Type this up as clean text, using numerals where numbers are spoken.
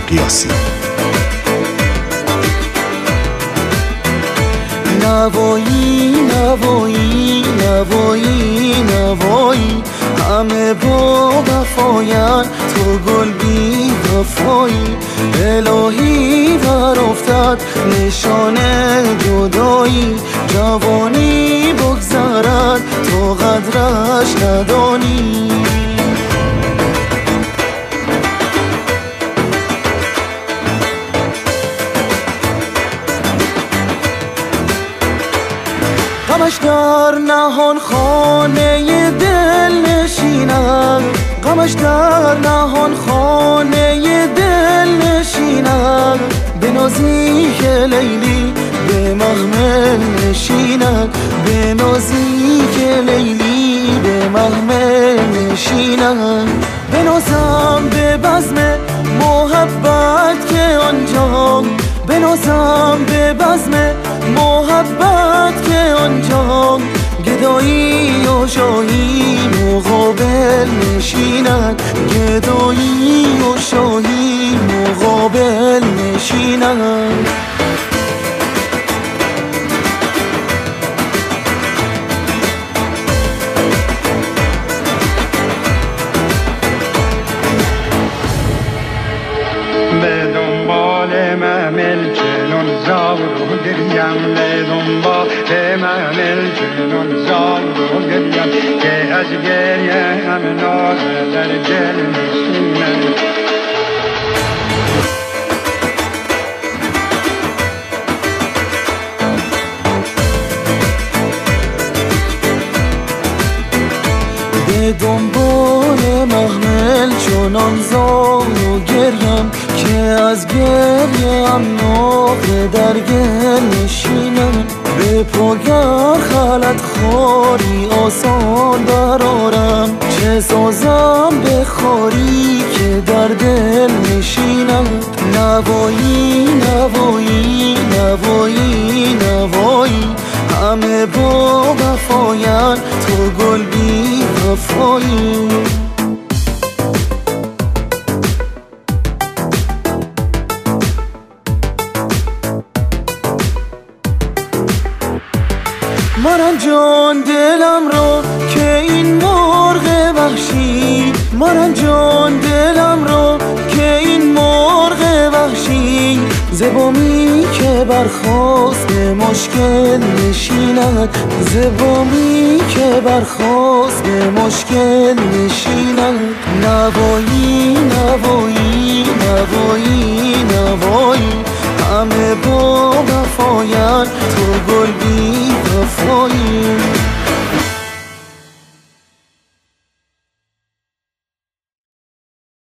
قیاسی. نوایی نوایی نوایی نوایی، همه با وفاین تو گل بی وفایی. الهی بر افتد نشان جدایی، جوانی بگذرد تو قدرش ندانی. غمش در نهان خانه دل نشیند، غمش در نهان خانه دل نشیند. به نازی که لیلی به محمل نشیند، به نازی که لیلی به محمل نشیند. به نازم به بزم محبت که آنجا، به نازم به بزم محبت که آنجا. گدایی و شاهی مقابل نشیند، گدایی و شاهی مقابل نشیند. به دنبال محمل چنون زار و گریم، به دنبال محمل چنون زار و گریم، که از گریه همه ناز در دل نشینم. به دنبال محمل چنان زار و گریم، که از گریه هم نقره در گل نشینم. به پاگر خلط خاری آسان برارم، چه سازم به خاری که در دل نشینم. نوایی نوایی نوایی نوایی، همه با وفاین تو گل بی وفایی. مارم جان دلم را که این مرغ وحشی، مارم جان دلم را که این مرغ وحشی. زبامی که برخاست به مشکل نشیند، زبامی که برخاست به مشکل نشیند. نوایی نوایی نوایی نوایی، همه با